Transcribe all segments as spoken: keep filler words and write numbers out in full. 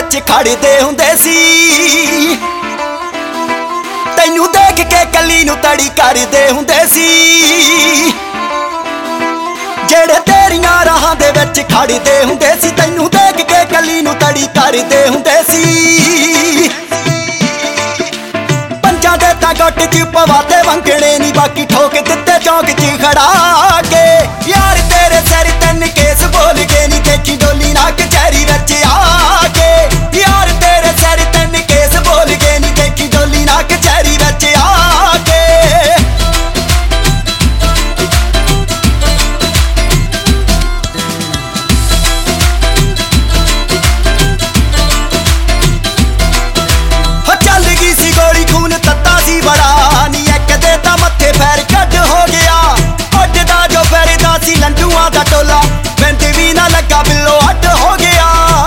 विच खड़दे हुंदे सी। तैनू देख के कली नू तड़ी करदे हुंदे सी। जेड़े तेरियां राहां दे विच खड़दे हुंदे सी, तैनू देख के कली नू तड़ी करदे हुंदे सी। पंजां दे तां गुट च पवाते वंगणे नी, बाकी ठोक दित्ते चौंक च खड़ा के। यार तेरे सिर तन केस बोल गए नी, देखी डोली ना कचहरी विच आके। यार तेरे सिर तन केस बोल गए नी, देखी डोली ना कचहरी विच आके। चल गई सी गोली, खून तत्ता सी बड़ा नी, एक दे तां मत्थे पैर कट हो गया। उड्डदा जो फिरदा सी लंडूआं दा टोला, बिंद भी ना लगा बिल्लो अड्ड हो गया।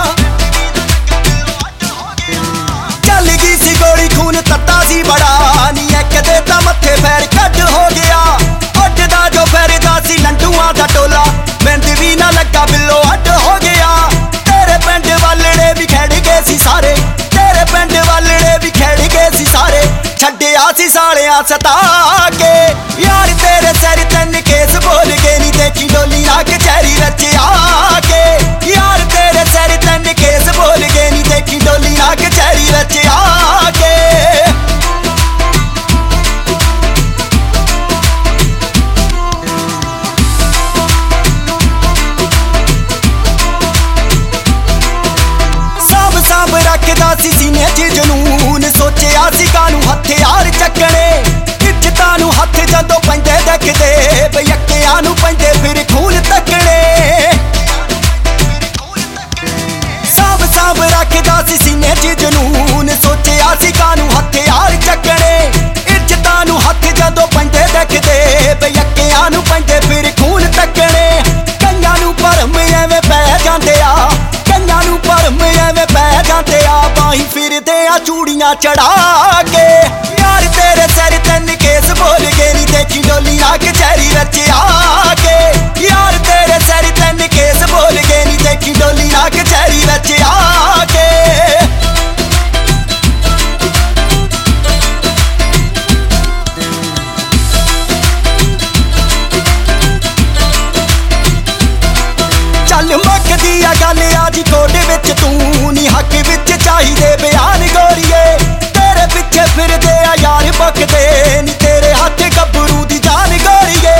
चल गई सी गोली, खून तत्ता सी बड़ा नी, एक दे तां मत्थे पैर कट हो गया। उड्डदा जो फिरदा सी लंडूआं दा टोला, बिंद भी ना लगा बिल्लो अड्ड हो गया। तेरे पिंड वालड़े भी खड़ गए सी सारे, तेरे पिंड वालड़े भी खड़ गए सी सारे, छड्डिया सी सालियां सता के। यार तेरे सिर तन केस बोल गए नी, देखी डोली ना कचहरी विच आके। यार तेरे सिर तन केस बोल गए नी, देखी डोली ना कचहरी विच आके। साब साब रखदा सी सीने च जनून, सोचिया सी कानू हथियार चकने। इज्जतां नू हथ जदों पैंदे देखदे, बयक्कियां नू पैंदे फिर खून तकने। साब साब रखदा सी सीने च जनून, सोचिया सी कानू हथियार चकने। इज्जतां नू हथ जदों पैंदे देखदे, बयक्कियां नू पैंदे फिर खून तकने। कईयां नू भरम एवें पै जांदे आ, कईयां नू भरम एवें पै जांदे आ, बाही फिरदे आ चूड़ियां चढ़ा के। यार तेरे सिर तन केस बोल गए नी, देखी डोली ना कचहरी विच आके। यार तेरे सिर तन केस बोल गए नी, देखी डोली ना कचहरी विच आके। चल मुकदी आ गल आज कोट विच, तू नी हक विच चाहिदे बयान गोरीए। तेरे पिछे फिरदे आ यार बकदे नी, तेरे हथ गब्बरू दी जान गोरीए।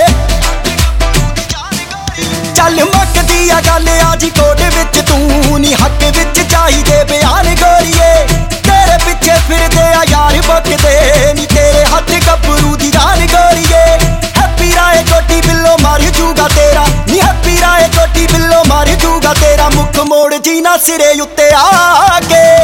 चल मुकदी आ गल आज कोट विच, तू नी हक विच चाहिदे बयान गोरीए। तेरे पिछे फिरदे आ यार बकदे नी, तेरे हथ गब्बरू दी जान गोरीए। हैप्पी राय कोटी बिल्लो मार जूगा तेरा नी, हैप्पी राय कोटी बिल्लो मार जूगा तेरा। मुख मोड़ जी ना सिरे उत्ते आके।